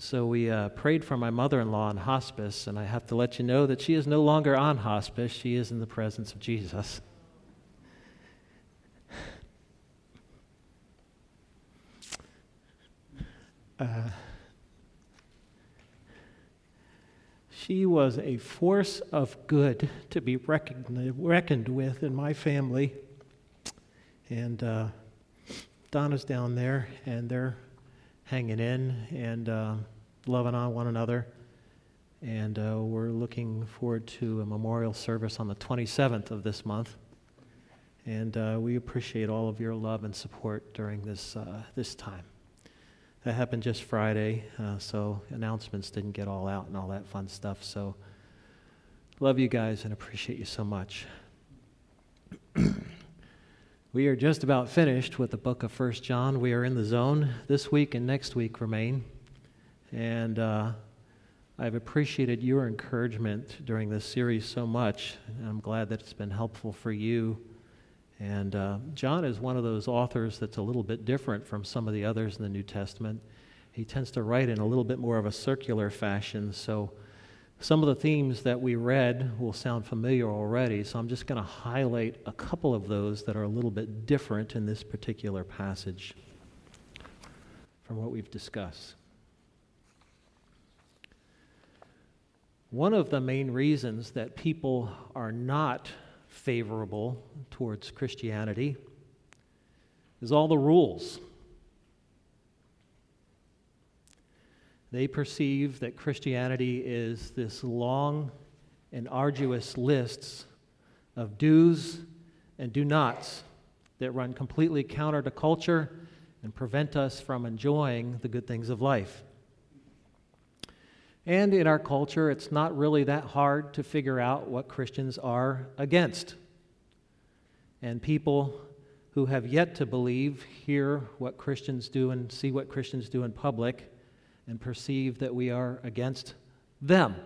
So we prayed for my mother-in-law in hospice, and I have to let you know that she is no longer on hospice. She is in the presence of Jesus. She was a force of good to be reckoned with in my family. And Donna's down there, and they're hanging in and loving on one another. And we're looking forward to a memorial service on the 27th of this month. And we appreciate all of your love and support during this time. That happened just Friday, so announcements didn't get all out and all that fun stuff. So love you guys and appreciate you so much. We are just about finished with the book of 1 John. We are in the zone. This week and next week remain. And I've appreciated your encouragement during this series so much. And I'm glad that it's been helpful for you. And John is one of those authors that's a little bit different from some of the others in the New Testament. He tends to write in a little bit more of a circular fashion, so some of the themes that we read will sound familiar already, so I'm just going to highlight a couple of those that are a little bit different in this particular passage from what we've discussed. One of the main reasons that people are not favorable towards Christianity is all the rules. They perceive that Christianity is this long and arduous lists of do's and do nots that run completely counter to culture and prevent us from enjoying the good things of life. And in our culture, it's not really that hard to figure out what Christians are against. And people who have yet to believe hear what Christians do and see what Christians do in public and perceive that we are against them.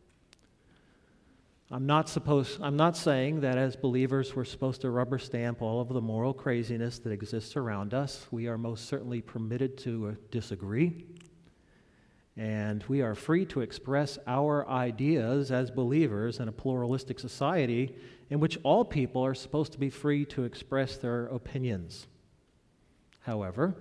I'm not saying that as believers we're supposed to rubber stamp all of the moral craziness that exists around us. We are most certainly permitted to disagree. And we are free to express our ideas as believers in a pluralistic society in which all people are supposed to be free to express their opinions. However,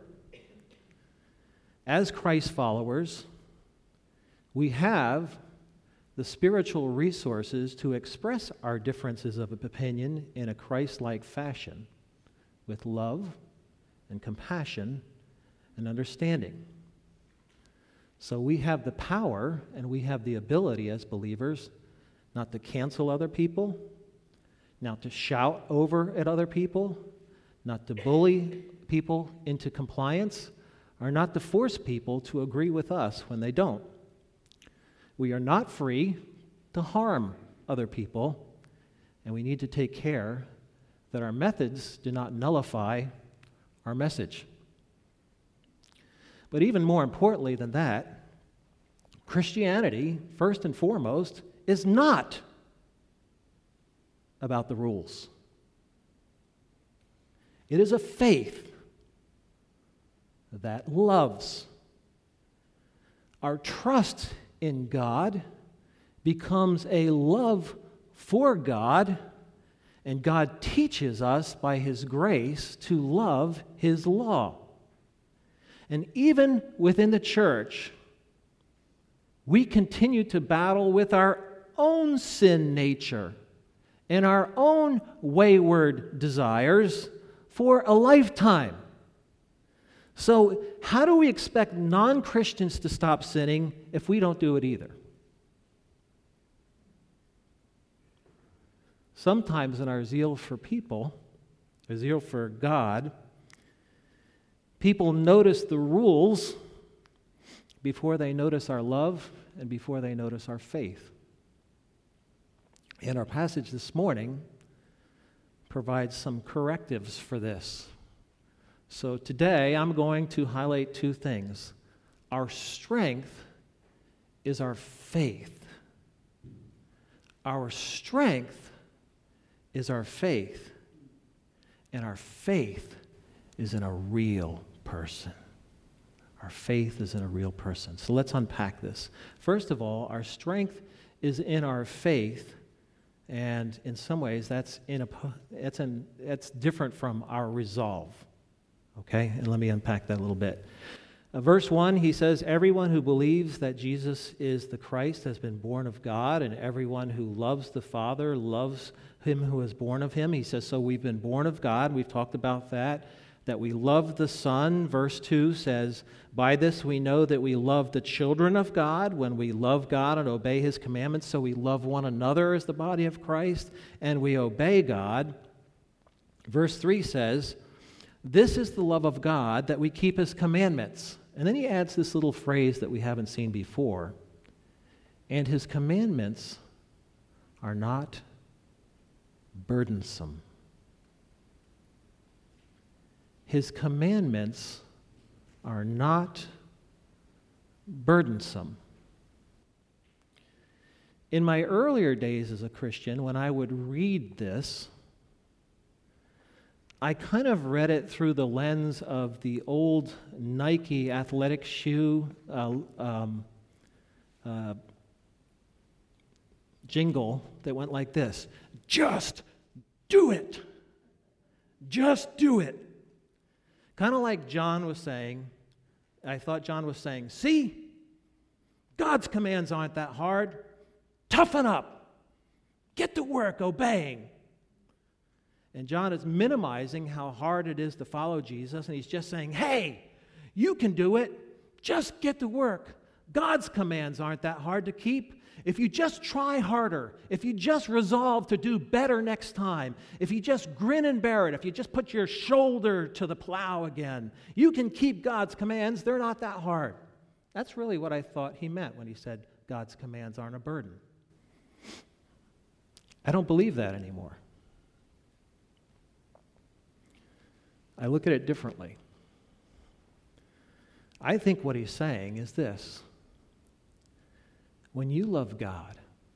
as Christ followers, we have the spiritual resources to express our differences of opinion in a Christ-like fashion with love and compassion and understanding. So we have the power and we have the ability as believers not to cancel other people, not to shout over at other people, not to bully people into compliance, or not to force people to agree with us when they don't. We are not free to harm other people, and we need to take care that our methods do not nullify our message. But even more importantly than that, Christianity, first and foremost, is not about the rules. It is a faith that loves. Our trust in God becomes a love for God, and God teaches us by His grace to love His law. And even within the church, we continue to battle with our own sin nature and our own wayward desires for a lifetime. So, how do we expect non-Christians to stop sinning if we don't do it either? Sometimes in our zeal for people, our zeal for God, people notice the rules before they notice our love and before they notice our faith. And our passage this morning provides some correctives for this. So today I'm going to highlight two things. Our strength is our faith. Our strength is our faith. And our faith is in a real person. Our faith is in a real person. So let's unpack this. First of all, our strength is in our faith, and in some ways that's different from our resolve. Okay? And let me unpack that a little bit. Verse 1, he says, everyone who believes that Jesus is the Christ has been born of God, and everyone who loves the Father loves him who is born of him. He says, so we've been born of God. We've talked about that we love the Son. Verse 2 says, by this we know that we love the children of God when we love God and obey his commandments. So we love one another as the body of Christ, and we obey God. Verse 3 says, this is the love of God, that we keep his commandments. And then he adds this little phrase that we haven't seen before. And his commandments are not burdensome. His commandments are not burdensome. In my earlier days as a Christian, when I would read this, I kind of read it through the lens of the old Nike athletic shoe jingle that went like this: just do it. Just do it. Kind of like John was saying. I thought John was saying, see, God's commands aren't that hard. Toughen up. Get to work obeying. And John is minimizing how hard it is to follow Jesus, and he's just saying, hey, you can do it. Just get to work. God's commands aren't that hard to keep. If you just try harder, if you just resolve to do better next time, if you just grin and bear it, if you just put your shoulder to the plow again, you can keep God's commands. They're not that hard. That's really what I thought he meant when he said God's commands aren't a burden. I don't believe that anymore. I look at it differently. I think what he's saying is this: when you love God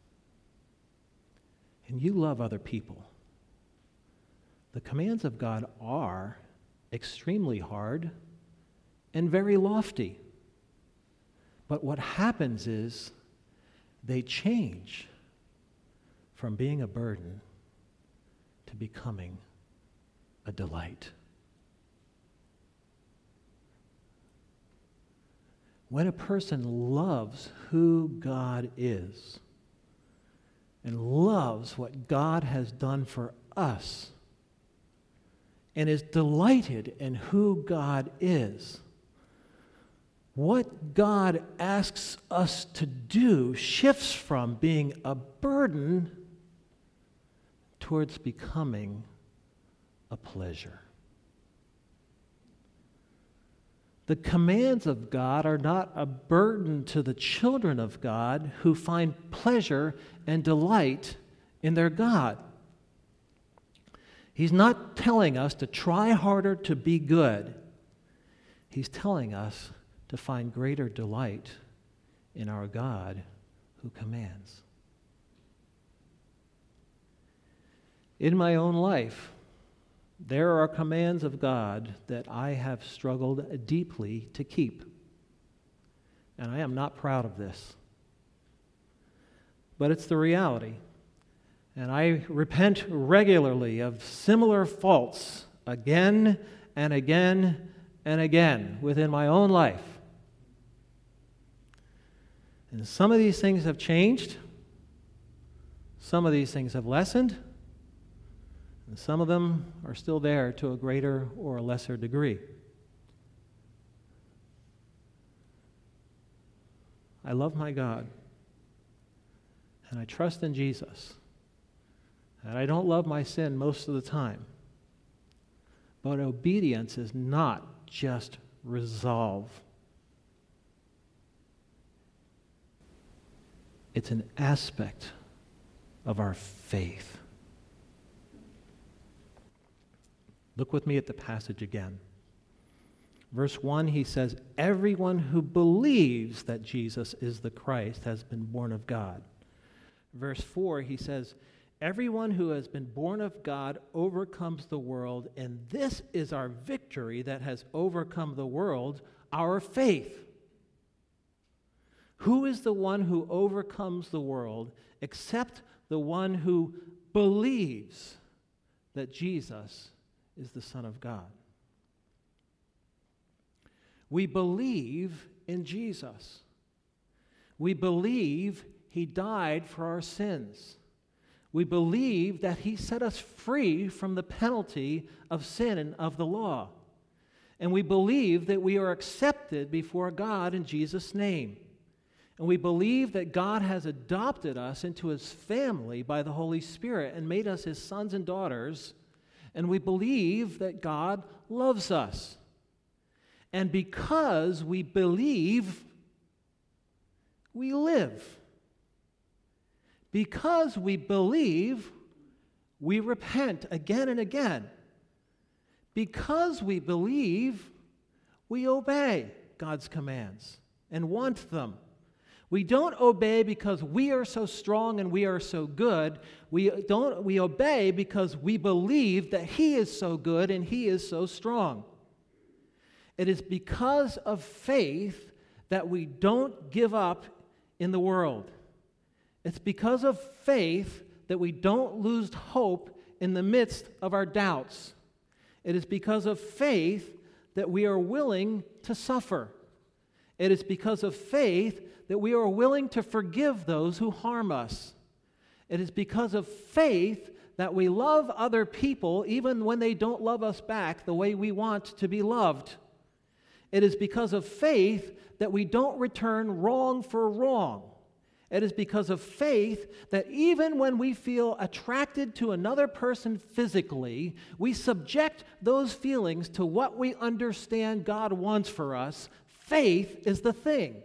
and you love other people, the commands of God are extremely hard and very lofty. But what happens is they change from being a burden to becoming a delight. When a person loves who God is and loves what God has done for us and is delighted in who God is, what God asks us to do shifts from being a burden towards becoming a pleasure. The commands of God are not a burden to the children of God who find pleasure and delight in their God. He's not telling us to try harder to be good. He's telling us to find greater delight in our God who commands. In my own life, there are commands of God that I have struggled deeply to keep. And I am not proud of this. But it's the reality. And I repent regularly of similar faults again and again and again within my own life. And some of these things have changed. Some of these things have lessened. And some of them are still there to a greater or a lesser degree. I love my God, and I trust in Jesus, and I don't love my sin most of the time. But obedience is not just resolve. It's an aspect of our faith. Look with me at the passage again. Verse 1, he says, everyone who believes that Jesus is the Christ has been born of God. Verse 4, he says, everyone who has been born of God overcomes the world, and this is our victory that has overcome the world, our faith. Who is the one who overcomes the world except the one who believes that Jesus is the Son of God? We believe in Jesus. We believe he died for our sins. We believe that he set us free from the penalty of sin and of the law. And we believe that we are accepted before God in Jesus' name. And we believe that God has adopted us into his family by the Holy Spirit and made us his sons and daughters. And we believe that God loves us. And because we believe, we live. Because we believe, we repent again and again. Because we believe, we obey God's commands and want them. We don't obey because we are so strong and we are so good. We obey because we believe that he is so good and he is so strong. It is because of faith that we don't give up in the world. It's because of faith that we don't lose hope in the midst of our doubts. It is because of faith that we are willing to suffer. It is because of faith that we are willing to forgive those who harm us. It is because of faith that we love other people even when they don't love us back the way we want to be loved. It is because of faith that we don't return wrong for wrong. It is because of faith that even when we feel attracted to another person physically, we subject those feelings to what we understand God wants for us. Faith is the thing.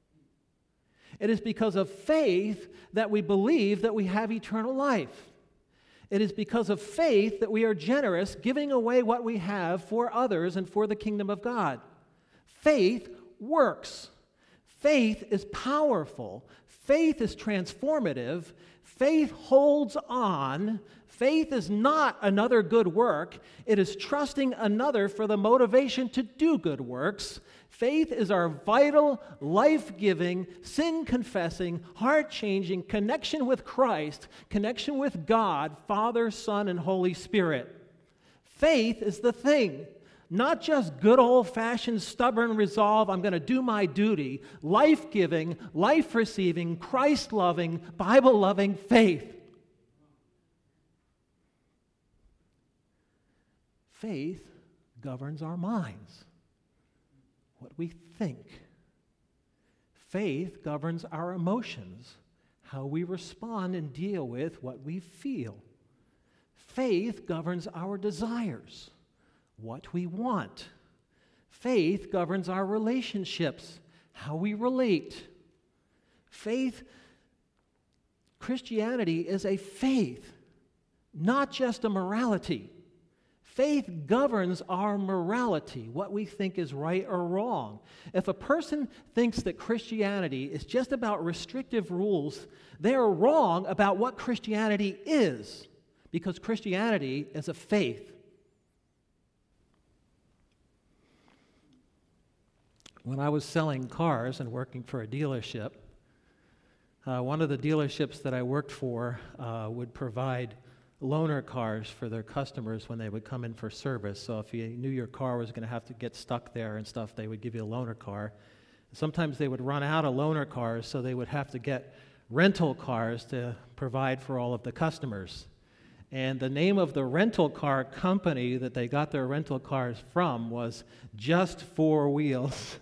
It is because of faith that we believe that we have eternal life. It is because of faith that we are generous, giving away what we have for others and for the kingdom of God. Faith works. Faith is powerful. Faith is transformative. Faith holds on. Faith is not another good work. It is trusting another for the motivation to do good works. Faith is our vital, life-giving, sin-confessing, heart-changing connection with Christ, connection with God, Father, Son, and Holy Spirit. Faith is the thing. Not just good old-fashioned stubborn resolve, I'm going to do my duty. Life-giving, life-receiving, Christ-loving, Bible-loving faith. Faith governs our minds, what we think. Faith governs our emotions, how we respond and deal with what we feel. Faith governs our desires, what we want. Faith governs our relationships, how we relate. Christianity is a faith, not just a morality. Faith governs our morality, what we think is right or wrong. If a person thinks that Christianity is just about restrictive rules, they are wrong about what Christianity is, because Christianity is a faith. When I was selling cars and working for a dealership, one of the dealerships that I worked for would provide loaner cars for their customers when they would come in for service. So if you knew your car was going to have to get stuck there and stuff, they would give you a loaner car. Sometimes they would run out of loaner cars, so they would have to get rental cars to provide for all of the customers. And the name of the rental car company that they got their rental cars from was Just 4 Wheels.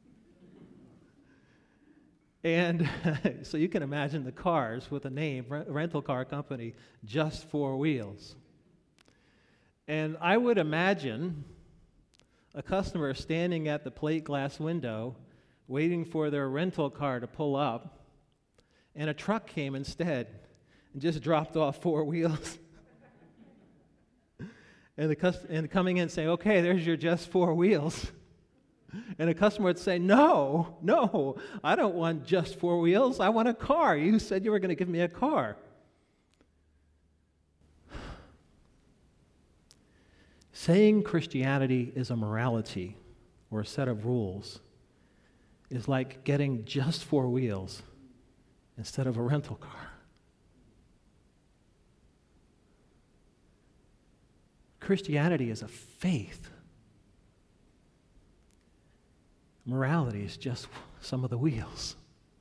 And so you can imagine the cars with a name, rental car company, Just 4 Wheels. And I would imagine a customer standing at the plate glass window waiting for their rental car to pull up, and a truck came instead and just dropped off 4 wheels. and coming in saying, okay, there's your Just 4 Wheels. And a customer would say, no, I don't want Just 4 Wheels. I want a car. You said you were going to give me a car. Saying Christianity is a morality or a set of rules is like getting just 4 wheels instead of a rental car. Christianity is a faith. Morality is just some of the wheels.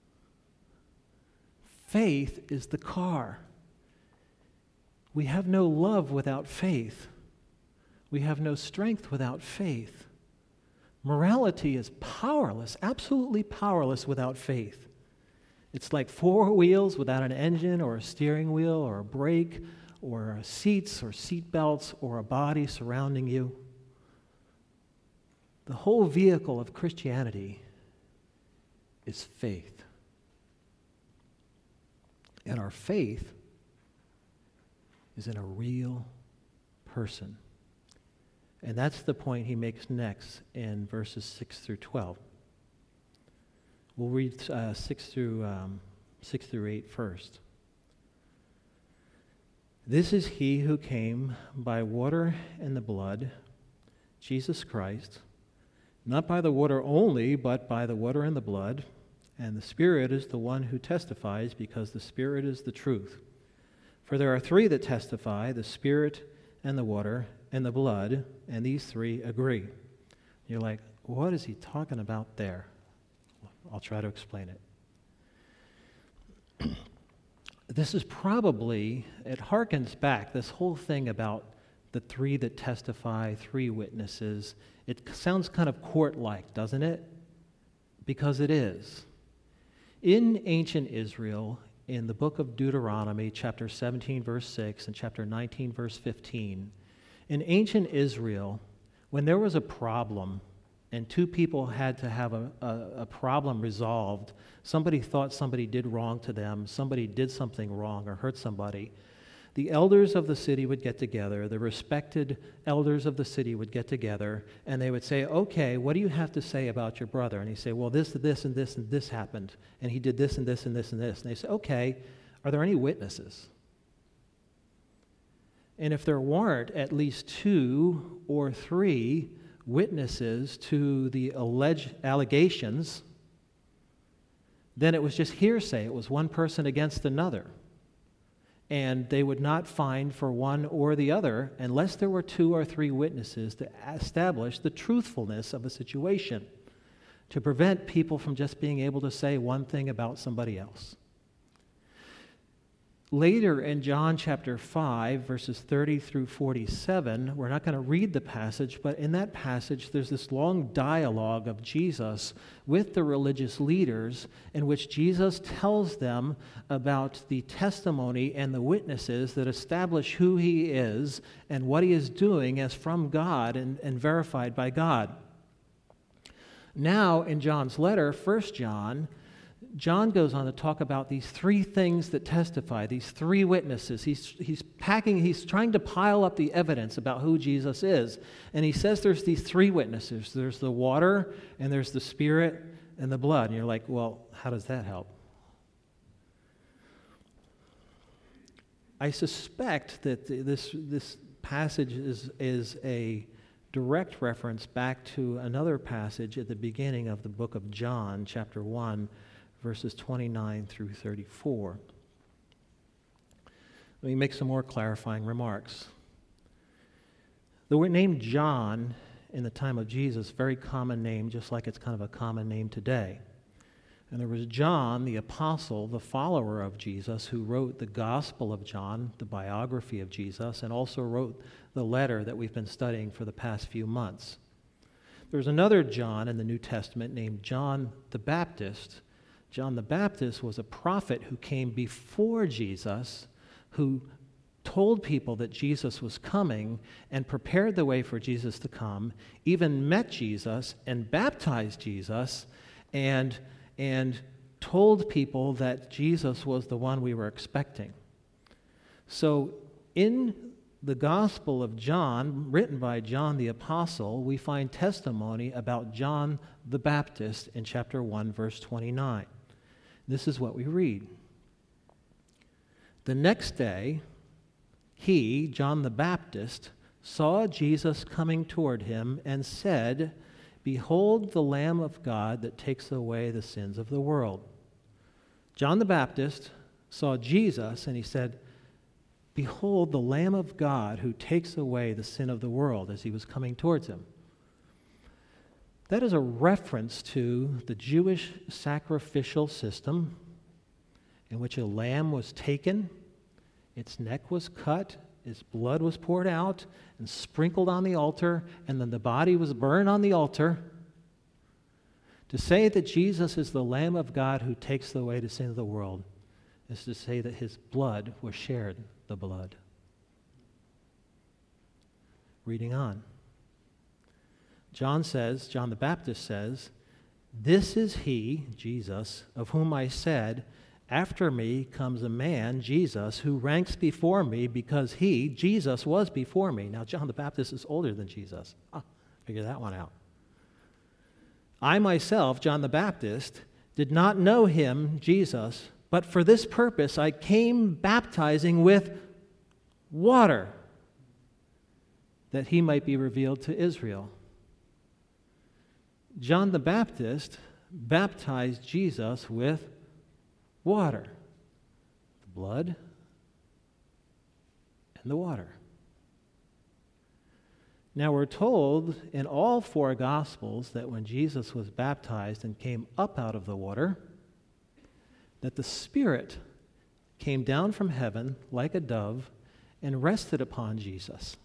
Faith is the car. We have no love without faith. We have no strength without faith. Morality is powerless, absolutely powerless without faith. It's like 4 wheels without an engine or a steering wheel or a brake or seats or seat belts or a body surrounding you. The whole vehicle of Christianity is faith. And our faith is in a real person. And that's the point he makes next in verses 6 through 12. We'll read 6 through 8 first. This is he who came by water and the blood, Jesus Christ, not by the water only, but by the water and the blood. And the Spirit is the one who testifies, because the Spirit is the truth. For there are 3 that testify, the Spirit and the water and the blood, and these 3 agree. You're like, what is he talking about there? I'll try to explain it. This is probably, it harkens back, this whole thing about the 3 that testify, 3 witnesses. It sounds kind of court-like, doesn't it? Because it is. In ancient Israel, in the book of Deuteronomy, chapter 17, verse 6, and chapter 19, verse 15, in ancient Israel, when there was a problem and 2 people had to have a problem resolved, somebody thought somebody did wrong to them, somebody did something wrong or hurt somebody, the elders of the city would get together, the respected elders of the city would get together, and they would say, okay, what do you have to say about your brother? And he'd say, well, this, and this happened, and he did this, and this, and this, and this. And they say, okay, are there any witnesses? And if there weren't at least 2 or 3 witnesses to the alleged allegations, then it was just hearsay. It was one person against another. And they would not find for one or the other unless there were 2 or 3 witnesses to establish the truthfulness of a situation, to prevent people from just being able to say one thing about somebody else. Later in John chapter 5, verses 30 through 47, we're not going to read the passage, but in that passage there's this long dialogue of Jesus with the religious leaders in which Jesus tells them about the testimony and the witnesses that establish who he is and what he is doing as from God and verified by God. Now, in John's letter, 1 John goes on to talk about these 3 things that testify, these 3 witnesses. He's trying to pile up the evidence about who Jesus is. And he says there's these 3 witnesses. There's the water, and there's the Spirit, and the blood. And you're like, well, how does that help? I suspect that this passage is a direct reference back to another passage at the beginning of the book of John, chapter 1, verses 29 through 34. Let me make some more clarifying remarks. The word name John in the time of Jesus, very common name, just like it's kind of a common name today. And there was John, the apostle, the follower of Jesus, who wrote the Gospel of John, the biography of Jesus, and also wrote the letter that we've been studying for the past few months. There's another John in the New Testament named John the Baptist. John the Baptist was a prophet who came before Jesus, who told people that Jesus was coming and prepared the way for Jesus to come, even met Jesus and baptized Jesus, and told people that Jesus was the one we were expecting. So in the Gospel of John, written by John the Apostle, we find testimony about John the Baptist in chapter 1, verse 29. This is what we read. The next day, he, John the Baptist, saw Jesus coming toward him and said, "Behold the Lamb of God that takes away the sins of the world." John the Baptist saw Jesus and he said, "Behold the Lamb of God who takes away the sin of the world," as he was coming towards him. That is a reference to the Jewish sacrificial system in which a lamb was taken, its neck was cut, its blood was poured out and sprinkled on the altar, and then the body was burned on the altar. To say that Jesus is the Lamb of God who takes away the sin of the world is to say that his blood was shared, the blood. Reading on. John the Baptist says, "This is he," Jesus, "of whom I said, 'After me comes a man,' Jesus, 'who ranks before me because he,'" Jesus, "was before me." Now, John the Baptist is older than Jesus. Figure that one out. "I myself, John the Baptist, did not know him," Jesus, "but for this purpose I came baptizing with water, that he might be revealed to Israel." John the Baptist baptized Jesus with water, the blood and the water. Now we're told in all four Gospels that when Jesus was baptized and came up out of the water, that the Spirit came down from heaven like a dove and rested upon Jesus.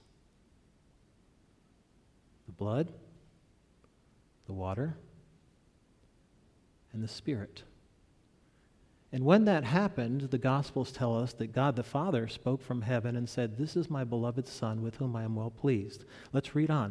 The blood, the water, and the Spirit. And when that happened, the Gospels tell us that God the Father spoke from heaven and said, "This is my beloved Son with whom I am well pleased." Let's read on.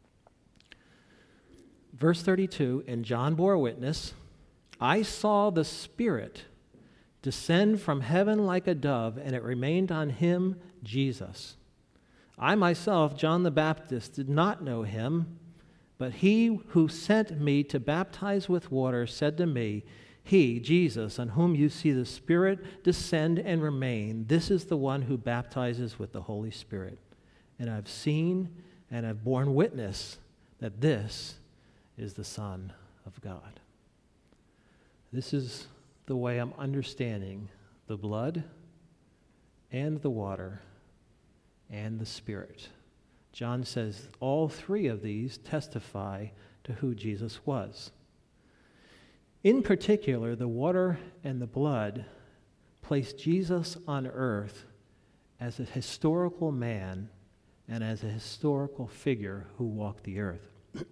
Verse 32, "And John bore witness, 'I saw the Spirit descend from heaven like a dove, and it remained on him,' Jesus. 'I myself, John the Baptist, did not know him, but he who sent me to baptize with water said to me, He, Jesus, on whom you see the Spirit descend and remain, this is the one who baptizes with the Holy Spirit. And I've seen and I've borne witness that this is the Son of God.'" This is the way I'm understanding the blood and the water and the Spirit. John says all three of these testify to who Jesus was. In particular, the water and the blood place Jesus on earth as a historical man and as a historical figure who walked the earth.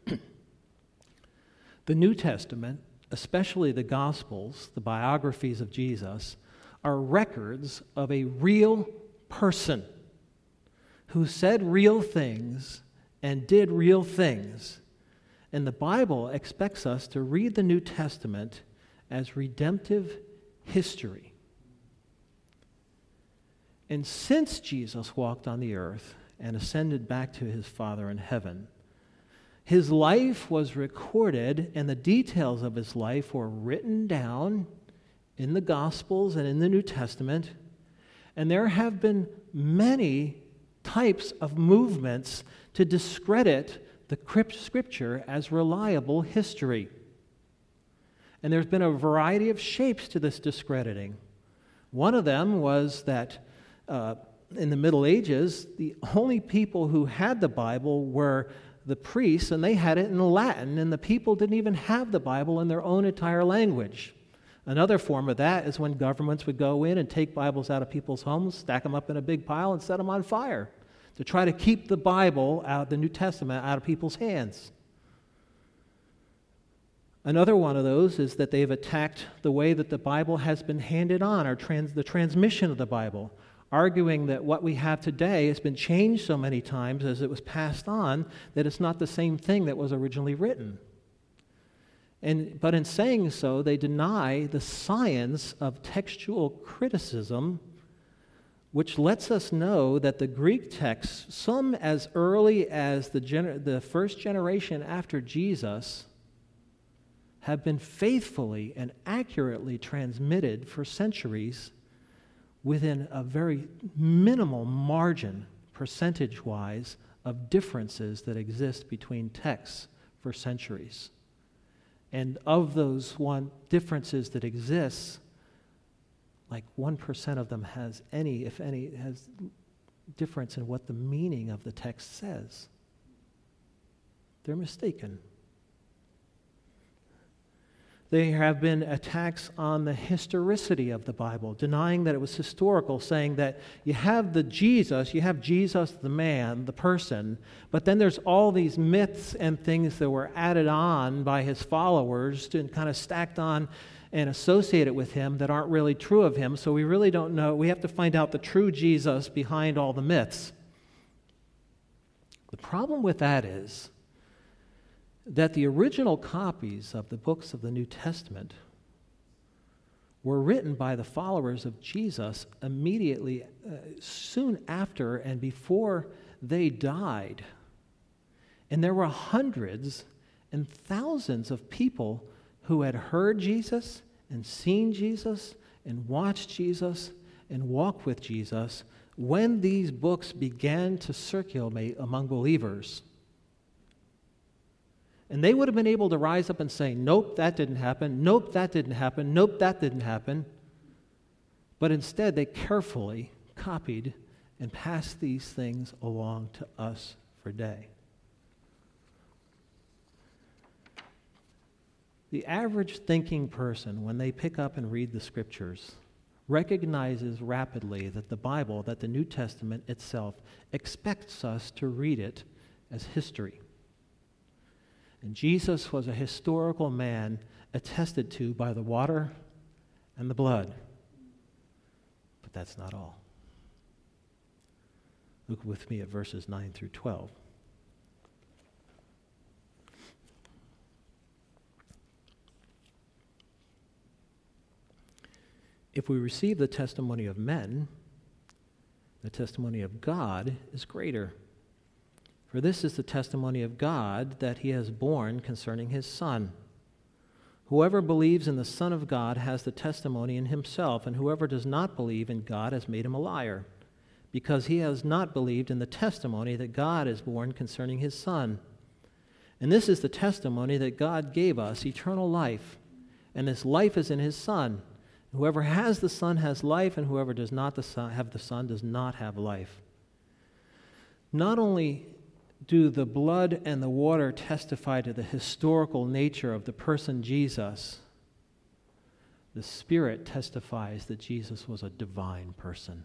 The New Testament, especially the Gospels, the biographies of Jesus, are records of a real person who said real things and did real things. And the Bible expects us to read the New Testament as redemptive history. And since Jesus walked on the earth and ascended back to his Father in heaven, his life was recorded, and the details of his life were written down in the Gospels and in the New Testament. And there have been many types of movements to discredit the Scripture as reliable history. And there's been a variety of shapes to this discrediting. One of them was that in the Middle Ages, the only people who had the Bible were the priests, and they had it in Latin, and the people didn't even have the Bible in their own entire language. Another form of that is when governments would go in and take Bibles out of people's homes, stack them up in a big pile, and set them on fire to try to keep the Bible out, the New Testament, out of people's hands. Another one of those is that they've attacked the way that the Bible has been handed on, or the transmission of the Bible, arguing that what we have today has been changed so many times as it was passed on that it's not the same thing that was originally written. But in saying so, they deny the science of textual criticism, which lets us know that the Greek texts, some as early as the first generation after Jesus, have been faithfully and accurately transmitted for centuries within a very minimal margin, percentage-wise, of differences that exist between texts for centuries. And of those differences that exist, like 1% of them has any, if any, has difference in what the meaning of the text says. They're mistaken. There have been attacks on the historicity of the Bible, denying that it was historical, saying that you have Jesus the man, the person, but then there's all these myths and things that were added on by his followers and kind of stacked on and associated with him that aren't really true of him, so we really don't know. We have to find out the true Jesus behind all the myths. The problem with that is that the original copies of the books of the New Testament were written by the followers of Jesus immediately, soon after and before they died. And there were hundreds and thousands of people who had heard Jesus and seen Jesus and watched Jesus and walked with Jesus when these books began to circulate among believers. And they would have been able to rise up and say, nope, that didn't happen. Nope, that didn't happen. Nope, that didn't happen. But instead, they carefully copied and passed these things along to us for today. The average thinking person, when they pick up and read the Scriptures, recognizes rapidly that the Bible, that the New Testament itself, expects us to read it as history. And Jesus was a historical man attested to by the water and the blood. But that's not all. Look with me at verses 9 through 12. If we receive the testimony of men, the testimony of God is greater. For this is the testimony of God that he has borne concerning his Son. Whoever believes in the Son of God has the testimony in himself, and whoever does not believe in God has made him a liar, because he has not believed in the testimony that God has borne concerning his Son. And this is the testimony that God gave us, eternal life, and this life is in his Son. Whoever has the Son has life, and whoever does not have the Son does not have life. Not only do the blood and the water testify to the historical nature of the person Jesus, the Spirit testifies that Jesus was a divine person.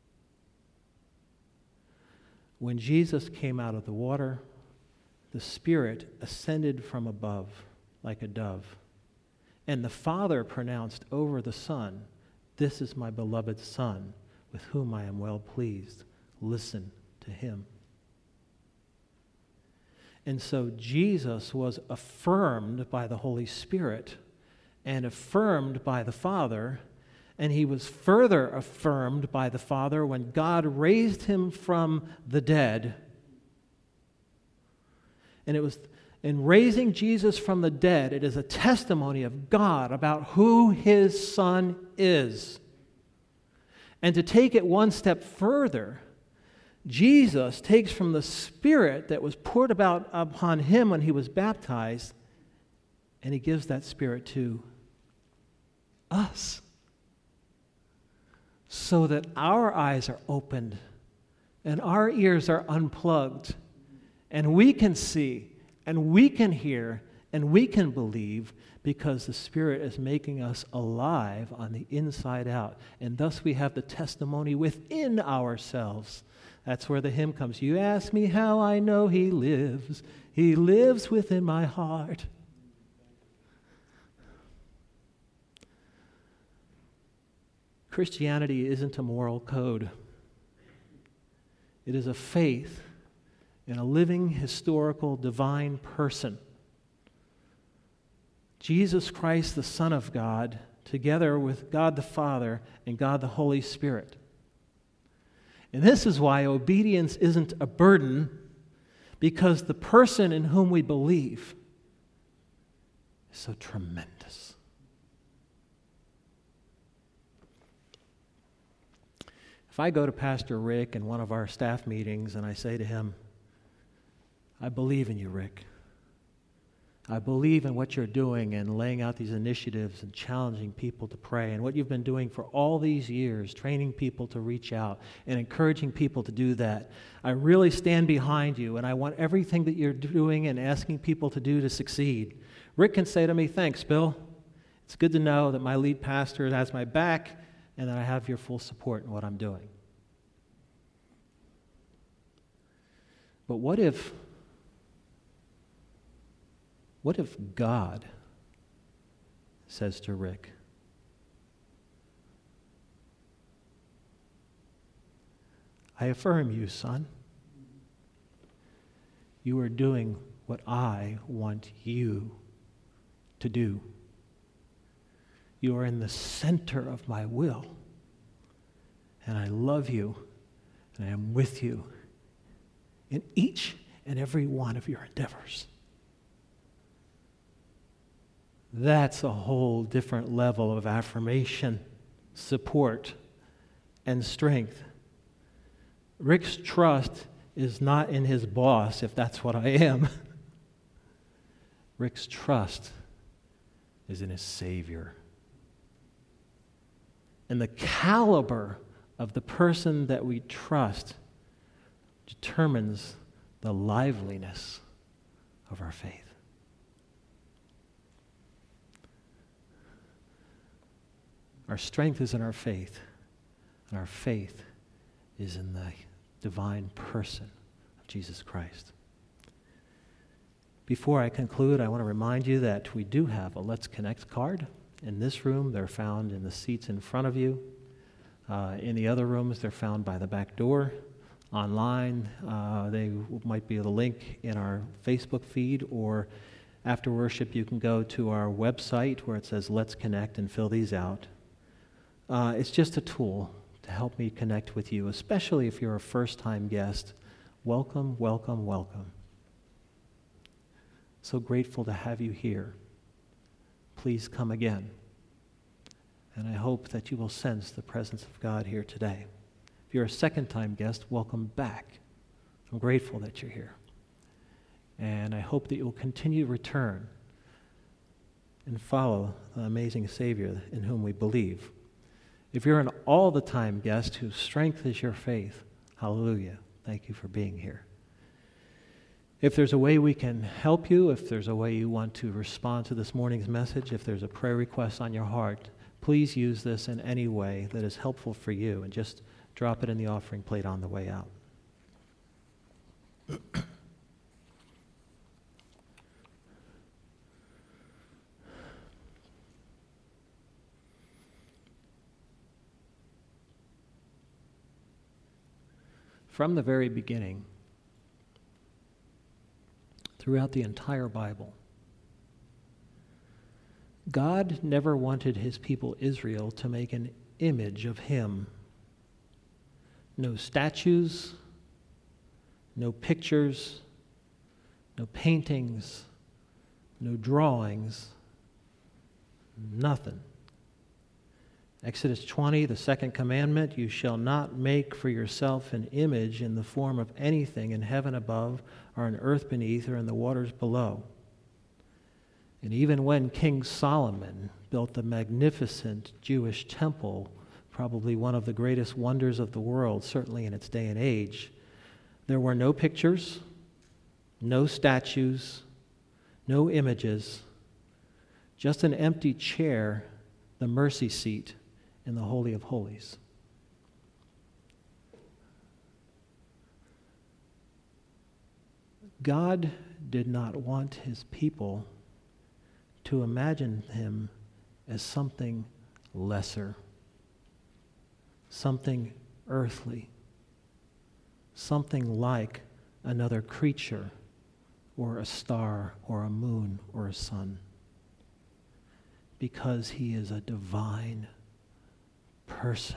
When Jesus came out of the water, the Spirit ascended from above like a dove, and the Father pronounced over the Son, "This is my beloved Son, with whom I am well pleased. Listen to him." And so Jesus was affirmed by the Holy Spirit and affirmed by the Father, and he was further affirmed by the Father when God raised him from the dead. And it was in raising Jesus from the dead, it is a testimony of God about who his Son is. And to take it one step further, Jesus takes from the Spirit that was poured about upon him when he was baptized, and he gives that Spirit to us, so that our eyes are opened and our ears are unplugged, and we can see and we can hear and we can believe, because the Spirit is making us alive on the inside out. And thus we have the testimony within ourselves. That's where the hymn comes. You ask me how I know he lives. He lives within my heart. Christianity isn't a moral code. It is a faith in a living, historical, divine person. Jesus Christ, the Son of God, together with God the Father and God the Holy Spirit. And this is why obedience isn't a burden, because the person in whom we believe is so tremendous. If I go to Pastor Rick in one of our staff meetings and I say to him, "I believe in you, Rick. I believe in what you're doing and laying out these initiatives and challenging people to pray, and what you've been doing for all these years, training people to reach out and encouraging people to do that. I really stand behind you, and I want everything that you're doing and asking people to do to succeed. Rick can say to me, thanks, Bill. It's good to know that my lead pastor has my back and that I have your full support in what I'm doing. But what if God says to Rick, I affirm you, son. You are doing what I want you to do. You are in the center of my will, and I love you, and I am with you in each and every one of your endeavors. That's a whole different level of affirmation, support, and strength. Rick's trust is not in his boss, if that's what I am. Rick's trust is in his Savior. And the caliber of the person that we trust determines the liveliness of our faith. Our strength is in our faith, and our faith is in the divine person of Jesus Christ. Before I conclude, I want to remind you that we do have a Let's Connect card. In this room, they're found in the seats in front of you. In the other rooms, they're found by the back door. Online, they might be the link in our Facebook feed, or after worship, you can go to our website where it says Let's Connect and fill these out. It's just a tool to help me connect with you, especially if you're a first-time guest. Welcome, welcome, welcome. So grateful to have you here. Please come again. And I hope that you will sense the presence of God here today. If you're a second-time guest, welcome back. I'm grateful that you're here. And I hope that you'll continue to return and follow the amazing Savior in whom we believe. If you're an all-the-time guest whose strength is your faith, hallelujah, thank you for being here. If there's a way we can help you, if there's a way you want to respond to this morning's message, if there's a prayer request on your heart, please use this in any way that is helpful for you, and just drop it in the offering plate on the way out. From the very beginning, throughout the entire Bible, God never wanted his people Israel to make an image of him. No statues, no pictures, no paintings, no drawings, nothing. Exodus 20, the second commandment, you shall not make for yourself an image in the form of anything in heaven above, or on earth beneath, or in the waters below. And even when King Solomon built the magnificent Jewish temple, probably one of the greatest wonders of the world, certainly in its day and age, there were no pictures, no statues, no images, just an empty chair, the mercy seat in the Holy of Holies. God did not want his people to imagine him as something lesser, something earthly, something like another creature, or a star, or a moon, or a sun, because he is a divine person.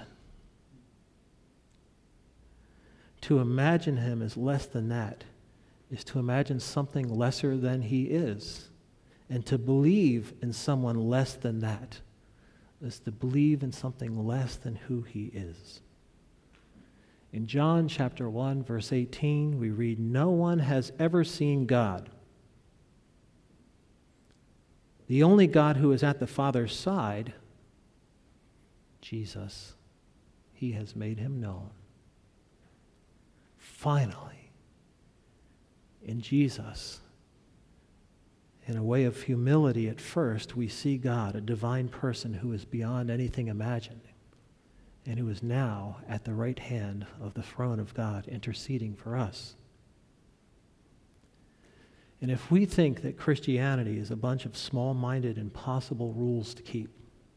To imagine him as less than that is to imagine something lesser than he is. And to believe in someone less than that is to believe in something less than who he is. In John chapter 1, verse 18, we read, "No one has ever seen God. The only God who is at the Father's side, Jesus, he has made him known. Finally, in Jesus, in a way of humility at first, we see God, a divine person who is beyond anything imagined, and who is now at the right hand of the throne of God, interceding for us. And if we think that Christianity is a bunch of small-minded, impossible rules to keep,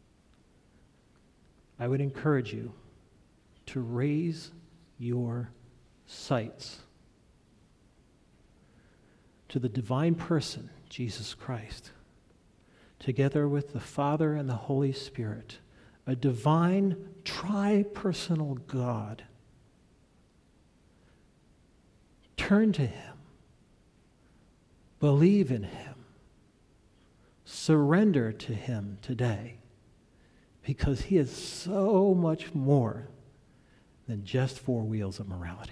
I would encourage you to raise your sights to the divine person, Jesus Christ, together with the Father and the Holy Spirit, a divine, tri-personal God. Turn to him. Believe in him. Surrender to him today, because he is so much more than just four wheels of morality.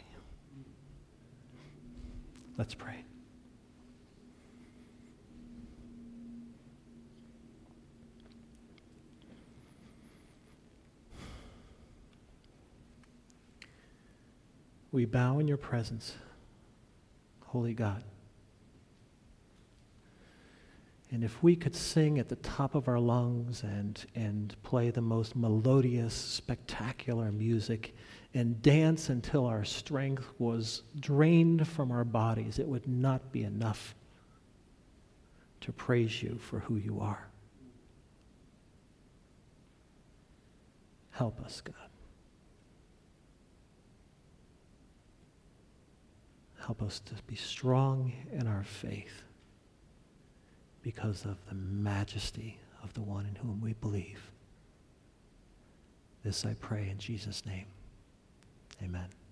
Let's pray. We bow in your presence, holy God. And if we could sing at the top of our lungs and play the most melodious, spectacular music and dance until our strength was drained from our bodies, it would not be enough to praise you for who you are. Help us, God. Help us to be strong in our faith because of the majesty of the one in whom we believe. This I pray in Jesus' name. Amen.